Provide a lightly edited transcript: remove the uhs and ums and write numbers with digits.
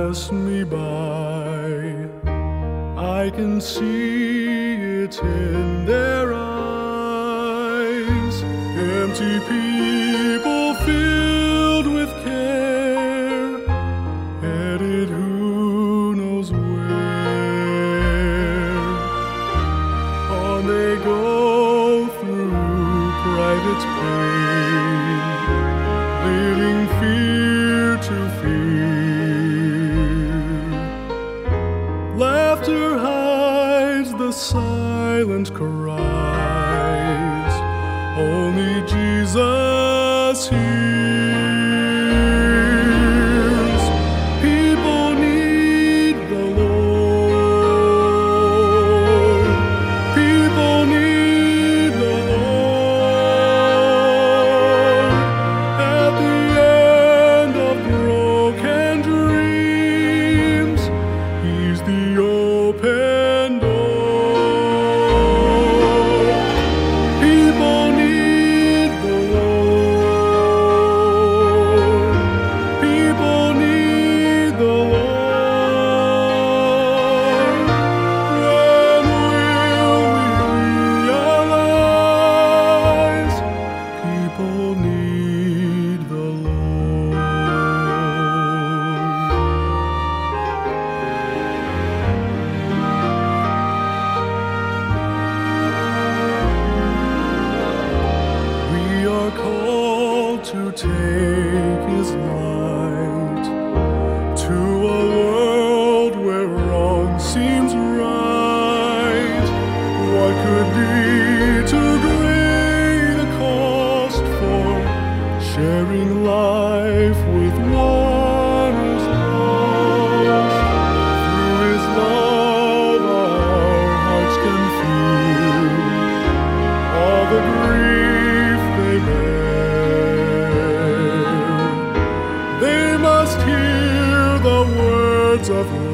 pass me by. I can see it in their eyes. Empty people filled with care, headed who knows where. On they go through private pain, leading fear to fear. Laughter hides the silent cries, only Jesus hears. People need the Lord. People need the Lord. At the end of broken dreams, He's the open door. People need the Lord. People need the Lord. When will we realize people need the Lord? We are called to take His light to a world where wrong seems right. What could be too great a cost for sharing life with one who's lost? Through His love our hearts can feel all the grief they bear. They must hear the words of